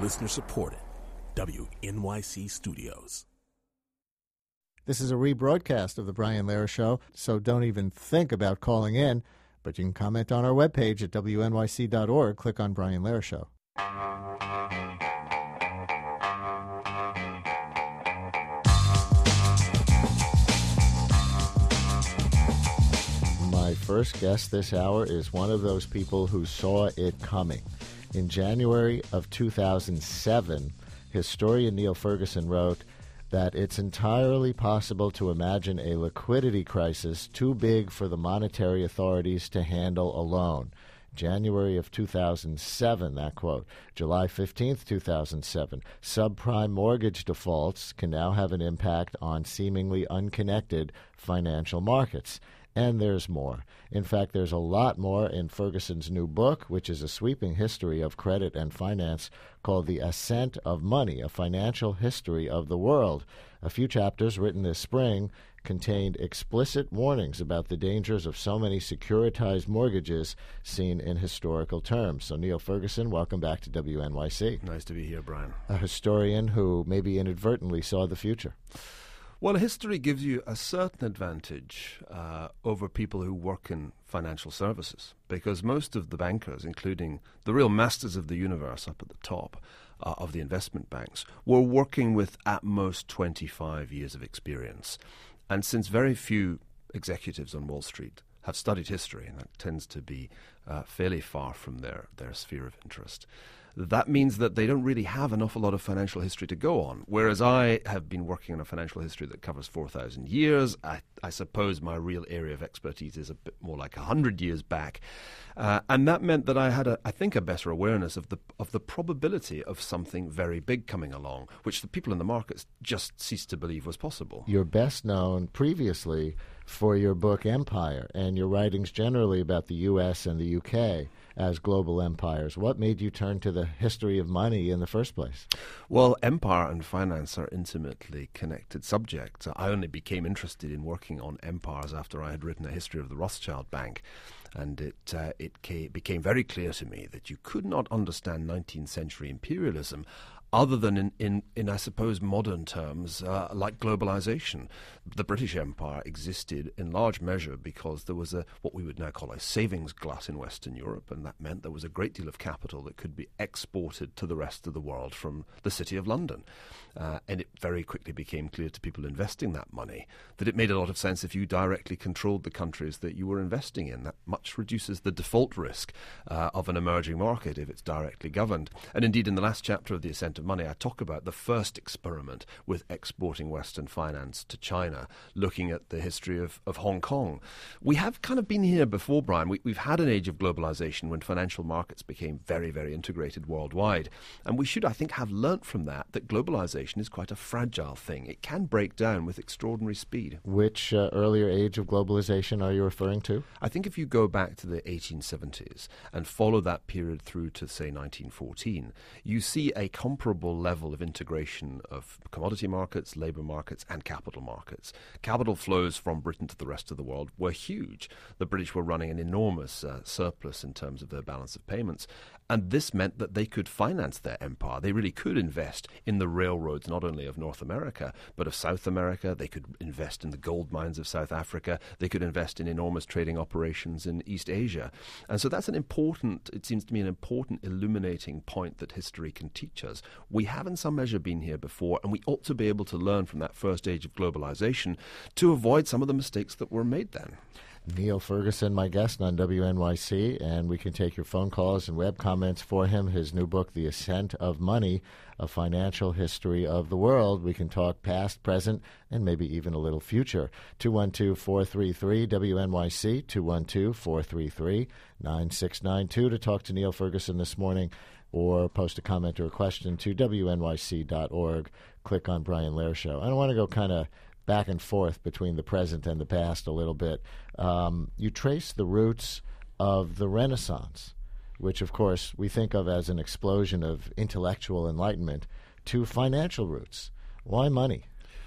Listener supported. WNYC Studios. This is a rebroadcast of The Brian Lehrer Show, so don't even think about calling in, but you can comment on our webpage at wnyc.org. Click on Brian Lehrer Show. My first guest this hour is one of those people who saw it coming. In January of 2007, historian Neil Ferguson wrote that it's entirely possible to imagine a liquidity crisis too big for the monetary authorities to handle alone. January of 2007, that quote. July 15th, 2007, subprime mortgage defaults can now have an impact on seemingly unconnected financial markets. And there's more. In fact, there's a lot more in Ferguson's new book, which is a sweeping history of credit and finance called The Ascent of Money, a financial history of the world. A few chapters written this spring contained explicit warnings about the dangers of so many securitized mortgages seen in historical terms. So, Neil Ferguson, welcome back to WNYC. Nice to be here, Brian. A historian who maybe inadvertently saw the future. Well, history gives you a certain advantage over people who work in financial services, because most of the bankers, including the real masters of the universe up at the top of the investment banks, were working with at most 25 years of experience. And since very few executives on Wall Street have studied history, and that tends to be fairly far from their sphere of interest, that means that they don't really have an awful lot of financial history to go on. Whereas I have been working on a financial history that covers 4,000 years. I suppose my real area of expertise is a bit more like 100 years back. And that meant that I had, I think, a better awareness of the probability of something very big coming along, which the people in the markets just ceased to believe was possible. You're best known previously for your book Empire and your writings generally about the U.S. and the U.K. as global empires. What made you turn to the history of money in the first place? Well, empire and finance are intimately connected subjects. I only became interested in working on empires after I had written a history of the Rothschild Bank. And it became very clear to me that you could not understand 19th century imperialism other than in I suppose, modern terms, like globalization. The British Empire existed in large measure because there was what we would now call a savings glut in Western Europe, and that meant there was a great deal of capital that could be exported to the rest of the world from the city of London. And it very quickly became clear to people investing that money that it made a lot of sense if you directly controlled the countries that you were investing in. That much reduces the default risk of an emerging market if it's directly governed. And indeed, in the last chapter of The Ascent of Money, I talk about the first experiment with exporting Western finance to China, looking at the history of Hong Kong. We have kind of been here before, Brian. We've had an age of globalization when financial markets became very, very integrated worldwide. And we should, I think, have learnt from that globalization is quite a fragile thing. It can break down with extraordinary speed. Which earlier age of globalization are you referring to? I think if you go back to the 1870s and follow that period through to, say, 1914, you see a comparable level of integration of commodity markets, labor markets, and capital markets. Capital flows from Britain to the rest of the world were huge. The British were running an enormous surplus in terms of their balance of payments, and this meant that they could finance their empire. They really could invest in the railroads, not only of North America, but of South America. They could invest in the gold mines of South Africa. They could invest in enormous trading operations in East Asia. And so that's it seems to me, an important illuminating point that history can teach us. We have in some measure been here before, and we ought to be able to learn from that first age of globalization to avoid some of the mistakes that were made then. Neil Ferguson, my guest on WNYC, and we can take your phone calls and web comments for him. His new book, The Ascent of Money, A Financial History of the World. We can talk past, present, and maybe even a little future. 212-433-WNYC, 212-433-9692 to talk to Neil Ferguson this morning, or post a comment or a question to WNYC.org. Click on Brian Lehrer Show. I don't want to go kind of back and forth between the present and the past a little bit. You trace the roots of the Renaissance, which, of course, we think of as an explosion of intellectual enlightenment, to financial roots. Why money?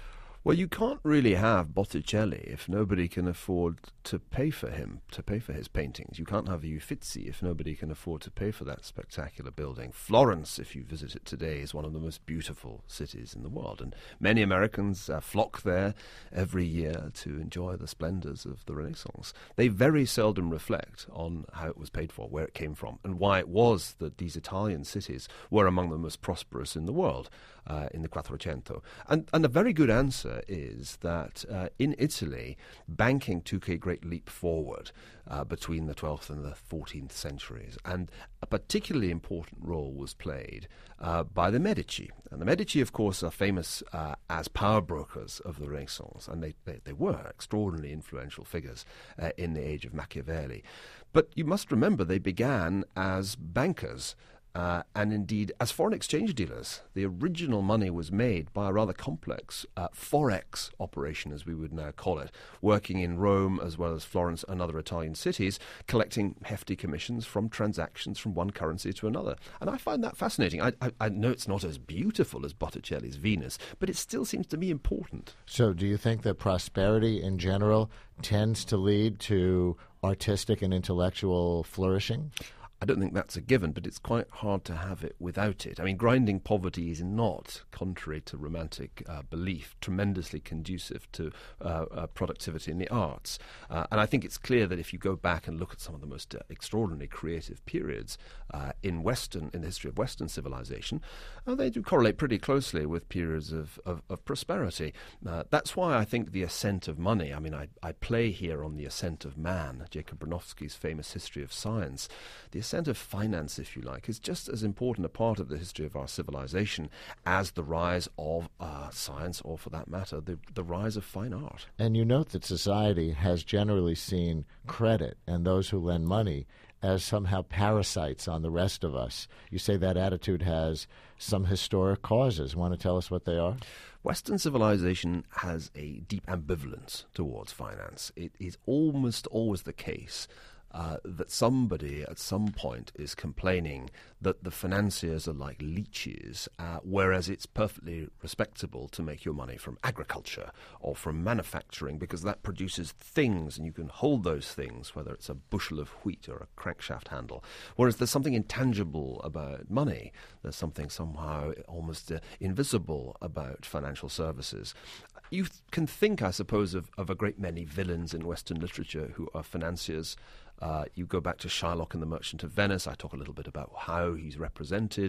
Well, you can't really have Botticelli if nobody can afford to pay for him, to pay for his paintings. You can't have the Uffizi if nobody can afford to pay for that spectacular building. Florence, if you visit it today, is one of the most beautiful cities in the world, and many Americans flock there every year to enjoy the splendors of the Renaissance. They very seldom reflect on how it was paid for, where it came from, and why it was that these Italian cities were among the most prosperous in the world in the Quattrocento. And a very good answer is that in Italy, banking took a great leap forward between the 12th and the 14th centuries. And a particularly important role was played by the Medici. And the Medici, of course, are famous as power brokers of the Renaissance, and they were extraordinarily influential figures in the age of Machiavelli. But you must remember they began as bankers. And indeed, as foreign exchange dealers, the original money was made by a rather complex forex operation, as we would now call it, working in Rome as well as Florence and other Italian cities, collecting hefty commissions from transactions from one currency to another. And I find that fascinating. I know it's not as beautiful as Botticelli's Venus, but it still seems to me important. So do you think that prosperity in general tends to lead to artistic and intellectual flourishing? I don't think that's a given, but it's quite hard to have it without it. I mean, grinding poverty is not, contrary to romantic belief, tremendously conducive to productivity in the arts. And I think it's clear that if you go back and look at some of the most extraordinary creative periods in the history of Western civilization, they do correlate pretty closely with periods of prosperity. That's why I think the ascent of money, I mean, I play here on the ascent of man, Jacob Bronowski's famous history of science. The ascent of finance, if you like, is just as important a part of the history of our civilization as the rise of science, or for that matter, the rise of fine art. And you note that society has generally seen credit and those who lend money as somehow parasites on the rest of us. You say that attitude has some historic causes. Want to tell us what they are? Western civilization has a deep ambivalence towards finance. It is almost always the case that somebody at some point is complaining that the financiers are like leeches, whereas it's perfectly respectable to make your money from agriculture or from manufacturing, because that produces things and you can hold those things, whether it's a bushel of wheat or a crankshaft handle. Whereas there's something intangible about money. There's something somehow almost invisible about financial services. You can think, I suppose, of a great many villains in Western literature who are financiers. You go back to Shylock and the Merchant of Venice. I talk a little bit about how he's represented.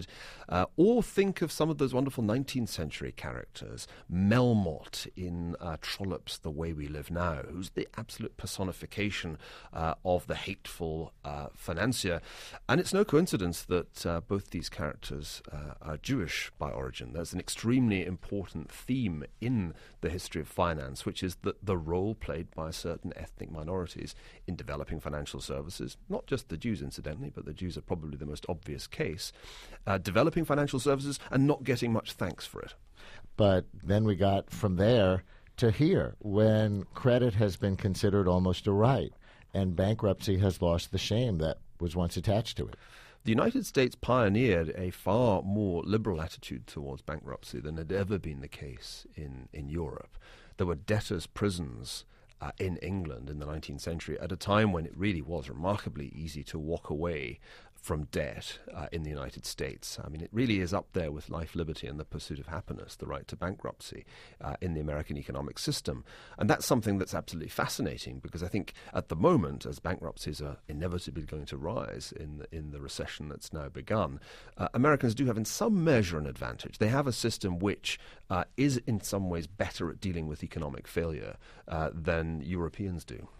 Or think of some of those wonderful 19th century characters. Melmotte in Trollope's The Way We Live Now, who's the absolute personification of the hateful financier. And it's no coincidence that both these characters are Jewish by origin. There's an extremely important theme in the history of finance, which is the role played by certain ethnic minorities in developing financial services, not just the Jews, incidentally, but the Jews are probably the most obvious case, developing financial services and not getting much thanks for it. But then we got from there to here, when credit has been considered almost a right, and bankruptcy has lost the shame that was once attached to it. The United States pioneered a far more liberal attitude towards bankruptcy than had ever been the case in Europe. There were debtors' prisons in England in the 19th century at a time when it really was remarkably easy to walk away from debt in the United States. I mean, it really is up there with life, liberty, and the pursuit of happiness, the right to bankruptcy in the American economic system. And that's something that's absolutely fascinating, because I think at the moment, as bankruptcies are inevitably going to rise in the recession that's now begun, Americans do have in some measure an advantage. They have a system which is in some ways better at dealing with economic failure than Europeans do.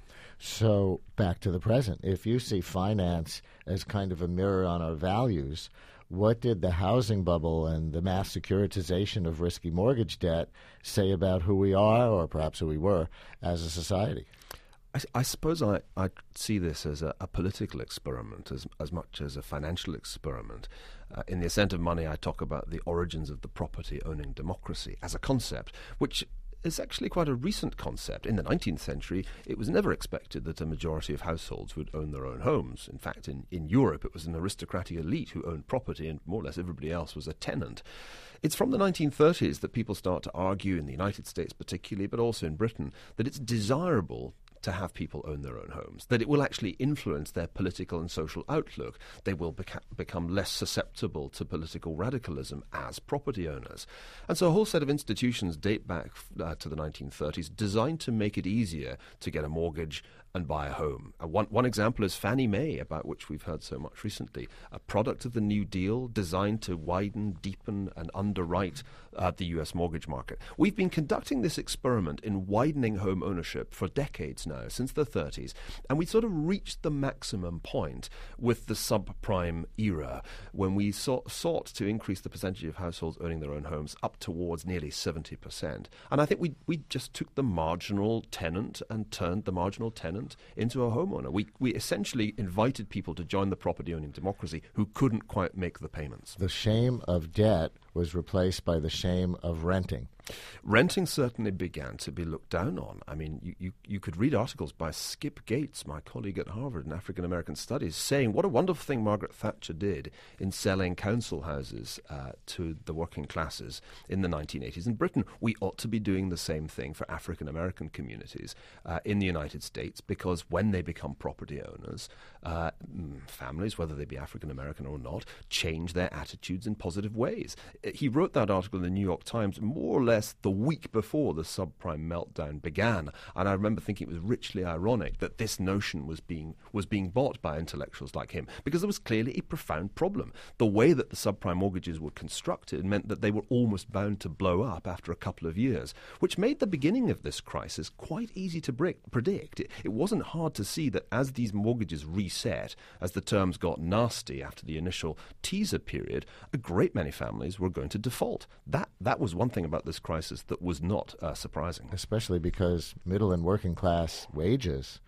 So back to the present. If you see finance as kind of a mirror on our values, what did the housing bubble and the mass securitization of risky mortgage debt say about who we are, or perhaps who we were, as a society? I suppose I see this as a political experiment as much as a financial experiment. In The Ascent of Money, I talk about the origins of the property-owning democracy as a concept, which is actually quite a recent concept. In the 19th century, it was never expected that a majority of households would own their own homes. In fact, in Europe, it was an aristocratic elite who owned property, and more or less everybody else was a tenant. It's from the 1930s that people start to argue, in the United States particularly, but also in Britain, that it's desirable to have people own their own homes, that it will actually influence their political and social outlook. They will become less susceptible to political radicalism as property owners. And so a whole set of institutions date back to the 1930s designed to make it easier to get a mortgage and buy a home. One example is Fannie Mae, about which we've heard so much recently, a product of the New Deal designed to widen, deepen and underwrite the U.S. mortgage market. We've been conducting this experiment in widening home ownership for decades now, since the 30s, and we sort of reached the maximum point with the subprime era, when we sought to increase the percentage of households owning their own homes up towards nearly 70%. And I think we just took the marginal tenant and turned the marginal tenant into a homeowner. We essentially invited people to join the property-owning democracy who couldn't quite make the payments. The shame of debt was replaced by the shame of renting. Renting certainly began to be looked down on. I mean, you could read articles by Skip Gates, my colleague at Harvard in African American Studies, saying what a wonderful thing Margaret Thatcher did in selling council houses to the working classes in the 1980s in Britain. We ought to be doing the same thing for African American communities in the United States, because when they become property owners, families, whether they be African American or not, change their attitudes in positive ways. He wrote that article in the New York Times more or less the week before the subprime meltdown began, and I remember thinking it was richly ironic that this notion was being bought by intellectuals like him, because there was clearly a profound problem. The way that the subprime mortgages were constructed meant that they were almost bound to blow up after a couple of years, which made the beginning of this crisis quite easy to predict. It wasn't hard to see that as these mortgages reset, as the terms got nasty after the initial teaser period, a great many families were going to default. That was one thing about this crisis that was not surprising. Especially because middle and working class wages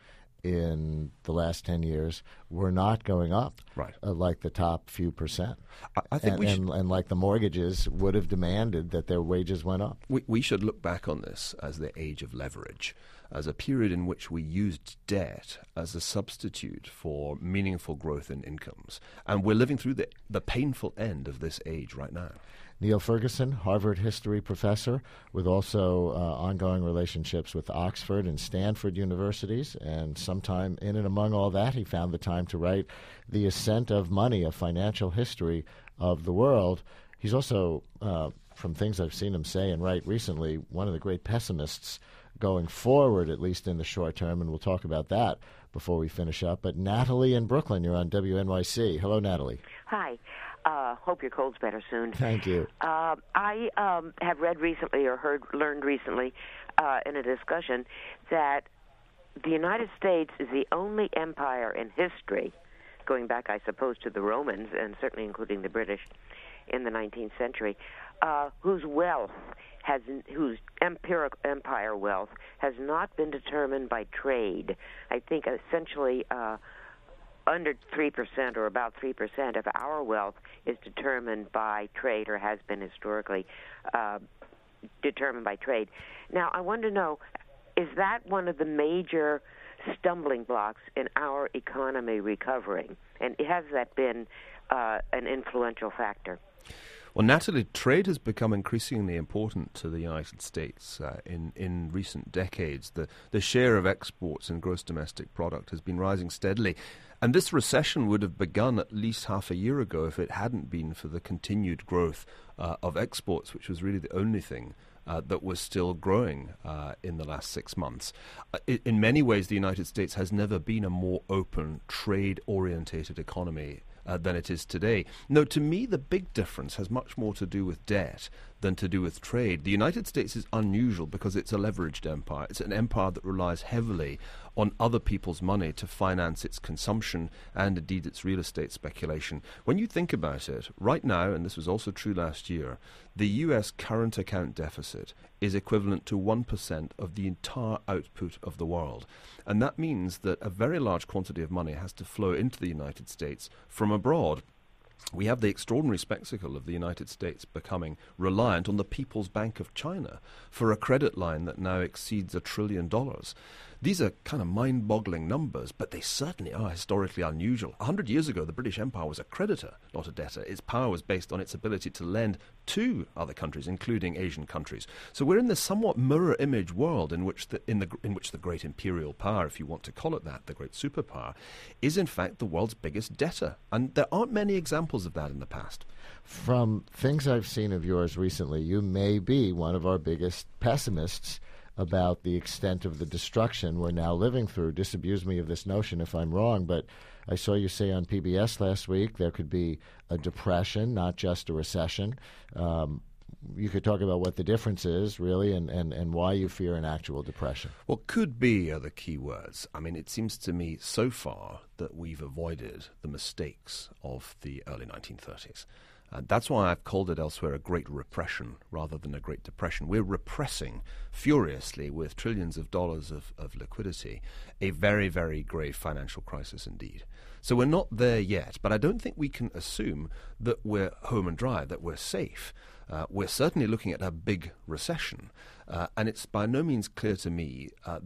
in the last 10 years were not going up, right? Like the top few percent. I think and like the mortgages would have demanded that their wages went up. We should look back on this as the age of leverage, as a period in which we used debt as a substitute for meaningful growth in incomes. And we're living through the painful end of this age right now. Neil Ferguson, Harvard history professor, with also ongoing relationships with Oxford and Stanford universities. And sometime in and among all that, he found the time to write The Ascent of Money, a financial history of the world. He's also, from things I've seen him say and write recently, one of the great pessimists going forward, at least in the short term, and we'll talk about that before we finish up. But Natalie in Brooklyn, you're on WNYC. Hello, Natalie. Hi. Hope your cold's better soon. Thank you. I have read recently or learned recently in a discussion that the United States is the only empire in history, going back, I suppose, to the Romans and certainly including the British in the 19th century, whose empire wealth has not been determined by trade. I think essentially under 3% or about 3% of our wealth is determined by trade, or has been historically determined by trade. Now, I want to know, is that one of the major stumbling blocks in our economy recovering? And has that been an influential factor? Well, Natalie, trade has become increasingly important to the United States in recent decades. The share of exports in gross domestic product has been rising steadily. And this recession would have begun at least half a year ago if it hadn't been for the continued growth of exports, which was really the only thing that was still growing in the last 6 months. In many ways, the United States has never been a more open, trade-orientated economy than it is today. No, to me, the big difference has much more to do with debt than to do with trade. The United States is unusual because it's a leveraged empire. It's an empire that relies heavily on other people's money to finance its consumption and indeed its real estate speculation. When you think about it, right now, and this was also true last year, the U.S. current account deficit is equivalent to 1% of the entire output of the world. And that means that a very large quantity of money has to flow into the United States from abroad. we have the extraordinary spectacle of the United States becoming reliant on the People's Bank of China for a credit line that now exceeds $1 trillion. These are kind of mind-boggling numbers, but they certainly are historically unusual. 100 years ago, the British Empire was a creditor, not a debtor. Its power was based on its ability to lend to other countries, including Asian countries. So we're in this somewhat mirror image world in which the great imperial power, if you want to call it that, the great superpower, is in fact the world's biggest debtor. And there aren't many examples of that in the past. From things I've seen of yours recently, you may be one of our biggest pessimists about the extent of the destruction we're now living through. Disabuse me of this notion if I'm wrong, but I saw you say on PBS last week there could be a depression, not just a recession. You could talk about what the difference is, really, and why you fear an actual depression. Well, could be are the key words. I mean, it seems to me so far that we've avoided the mistakes of the early 1930s. That's why I've called it elsewhere a great repression rather than a great depression. We're repressing furiously with trillions of dollars of liquidity a very, very grave financial crisis indeed. So we're not there yet, but I don't think we can assume that we're home and dry, that we're safe. We're certainly looking at a big recession, and it's by no means clear to me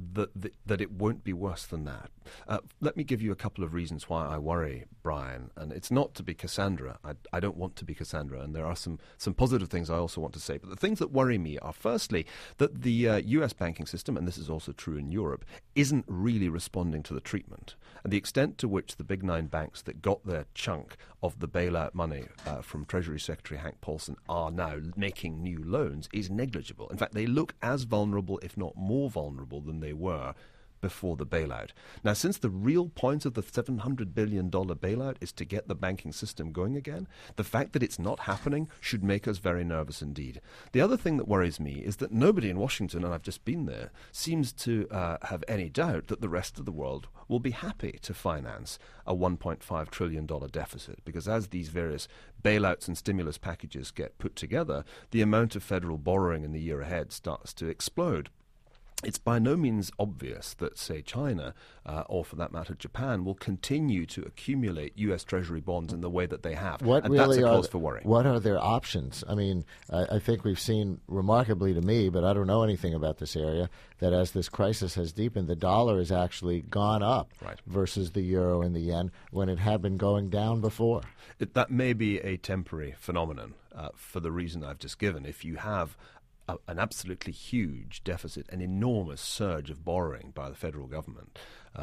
that it won't be worse than that. Let me give you a couple of reasons why I worry, Brian, and it's not to be Cassandra. I don't want to be Cassandra, and there are some positive things I also want to say. But the things that worry me are, firstly, that the U.S. banking system, and this is also true in Europe, isn't really responding to the treatment. And the extent to which the big nine banks that got their chunk of the bailout money from Treasury Secretary Hank Paulson are now making new loans is negligible. In fact, they look as vulnerable, if not more vulnerable, than they were before the bailout. Now, since the real point of the $700 billion bailout is to get the banking system going again, the fact that it's not happening should make us very nervous indeed. The other thing that worries me is that nobody in Washington, and I've just been there, seems to have any doubt that the rest of the world will be happy to finance a $1.5 trillion deficit, because as these various bailouts and stimulus packages get put together, the amount of federal borrowing in the year ahead starts to explode. It's by no means obvious that, say, China, or for that matter, Japan, will continue to accumulate U.S. Treasury bonds in the way that they have. What and really that's a cause for worry. What are their options? I mean, I think we've seen remarkably to me, but I don't know anything about this area, that as this crisis has deepened, the dollar has actually gone up versus the euro and the yen when it had been going down before. That may be a temporary phenomenon for the reason I've just given. If you have an absolutely huge deficit, an enormous surge of borrowing by the federal government,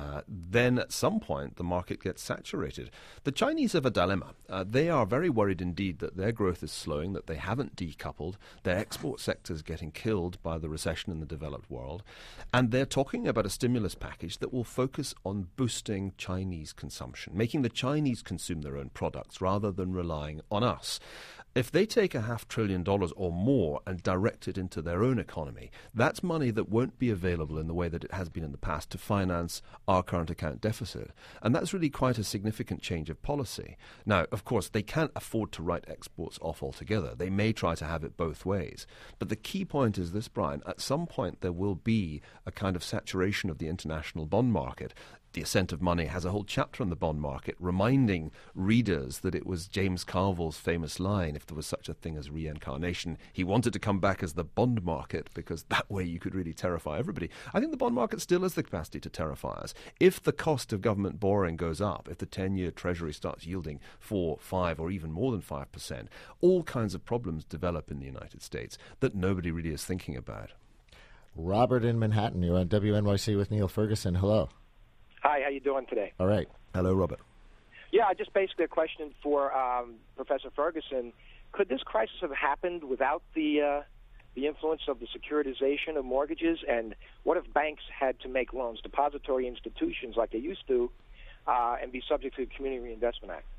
then at some point the market gets saturated. The Chinese have a dilemma. They are very worried indeed that their growth is slowing, that they haven't decoupled, their export sector is getting killed by the recession in the developed world, and they're talking about a stimulus package that will focus on boosting Chinese consumption, making the Chinese consume their own products rather than relying on us. If they take $500 billion or more and direct it into their own economy, that's money that won't be available in the way that it has been in the past to finance our current account deficit. And that's really quite a significant change of policy. Now, of course, they can't afford to write exports off altogether. They may try to have it both ways. But the key point is this, Brian. At some point, there will be a kind of saturation of the international bond market. The Ascent of Money has a whole chapter on the bond market, reminding readers that it was James Carville's famous line, if there was such a thing as reincarnation, he wanted to come back as the bond market, because that way you could really terrify everybody. I think the bond market still has the capacity to terrify us. If the cost of government borrowing goes up, if the 10-year Treasury starts yielding 4, 5, or even more than 5%, all kinds of problems develop in the United States that nobody really is thinking about. Robert in Manhattan, you're on WNYC with Neil Ferguson. Hello. Hi, how you doing today? All right. Hello, Robert. Yeah, just basically a question for Professor Ferguson. Could this crisis have happened without the influence of the securitization of mortgages? And what if banks had to make loans, depository institutions like they used to, and be subject to the Community Reinvestment Act?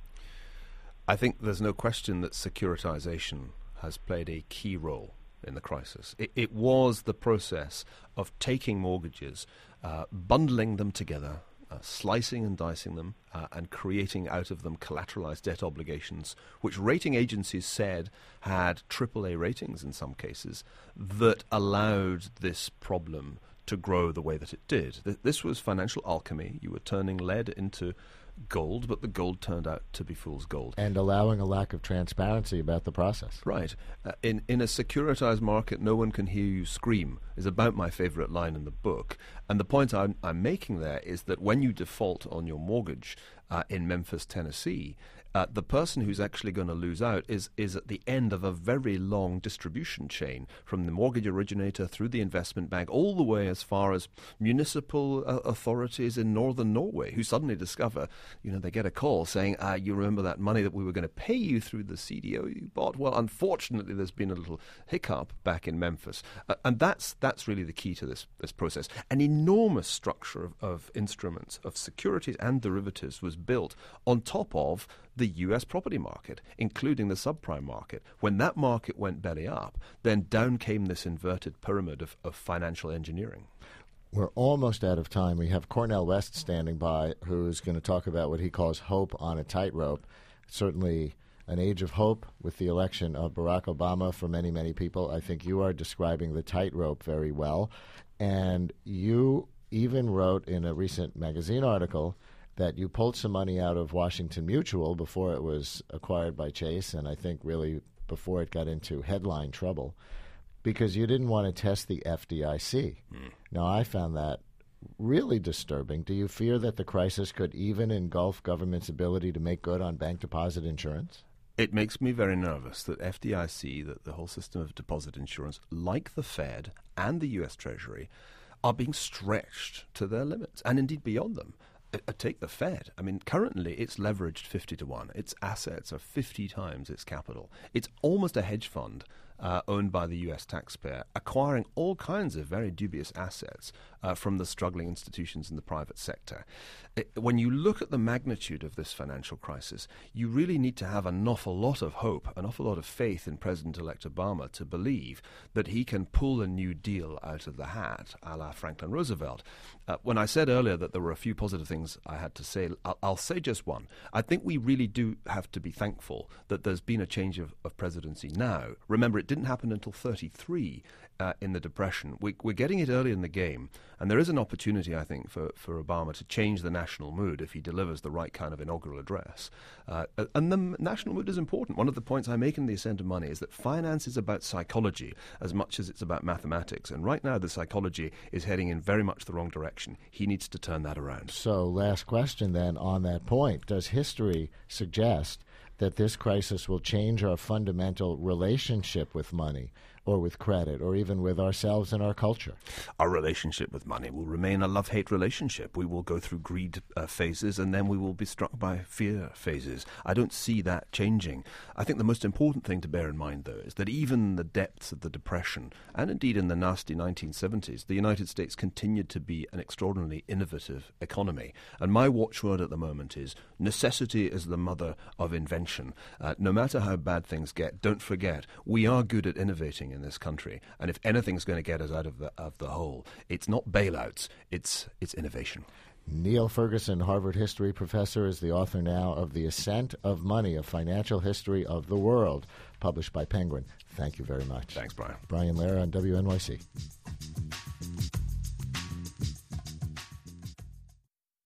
I think there's no question that securitization has played a key role in the crisis. It was the process of taking mortgages, bundling them together, slicing and dicing them, and creating out of them collateralized debt obligations, which rating agencies said had AAA ratings in some cases, that allowed this problem to grow the way that it did. This was financial alchemy. You were turning lead into gold, but the gold turned out to be fool's gold. And allowing a lack of transparency about the process. Right. In a securitized market, no one can hear you scream is about my favorite line in the book. And the point I'm making there is that when you default on your mortgage in Memphis, Tennessee, the person who's actually going to lose out is at the end of a very long distribution chain from the mortgage originator through the investment bank all the way as far as municipal authorities in northern Norway, who suddenly discover, they get a call saying, you remember that money that we were going to pay you through the CDO you bought? Well, unfortunately, there's been a little hiccup back in Memphis. And that's really the key to this process. An enormous structure of instruments, of securities and derivatives was built on top of the U.S. property market, including the subprime market. When that market went belly up, then down came this inverted pyramid of financial engineering. We're almost out of time. We have Cornel West standing by, who's going to talk about what he calls hope on a tightrope. Certainly an age of hope with the election of Barack Obama for many, many people. I think you are describing the tightrope very well. And you even wrote in a recent magazine article that you pulled some money out of Washington Mutual before it was acquired by Chase, and I think really before it got into headline trouble, because you didn't want to test the FDIC. Now, I found that really disturbing. Do you fear that the crisis could even engulf government's ability to make good on bank deposit insurance? It makes me very nervous that FDIC, that the whole system of deposit insurance, like the Fed and the U.S. Treasury, are being stretched to their limits, and indeed beyond them. Take the Fed. I mean, currently it's leveraged 50-1. Its assets are 50 times its capital. It's almost a hedge fund owned by the U.S. taxpayer, acquiring all kinds of very dubious assets from the struggling institutions in the private sector. When you look at the magnitude of this financial crisis, you really need to have an awful lot of hope, an awful lot of faith in President-elect Obama to believe that he can pull a new deal out of the hat, a la Franklin Roosevelt. When I said earlier that there were a few positive things I had to say, I'll say just one. I think we really do have to be thankful that there's been a change of presidency now. Remember, it didn't happen until 1933 in the Depression. We're getting it early in the game, and there is an opportunity, I think, for Obama to change the national mood if he delivers the right kind of inaugural address. And the national mood is important. One of the points I make in The Ascent of Money is that finance is about psychology as much as it's about mathematics. And right now, the psychology is heading in very much the wrong direction. He needs to turn that around. So, last question then on that point. Does history suggest that this crisis will change our fundamental relationship with money or with credit or even with ourselves and our culture? Our relationship with money will remain a love-hate relationship. We will go through greed phases and then we will be struck by fear phases. I don't see that changing. I think the most important thing to bear in mind, though, is that even in the depths of the Depression and indeed in the nasty 1970s, the United States continued to be an extraordinarily innovative economy. And my watchword at the moment is necessity is the mother of invention. No matter how bad things get, don't forget, we are good at innovating in this country, and if anything's going to get us out of the hole, it's not bailouts, it's innovation. Niall Ferguson, Harvard history professor, is the author now of The Ascent of Money, a financial history of the world, published by Penguin. Thank you very much. Thanks, Brian. Brian Lehrer on WNYC.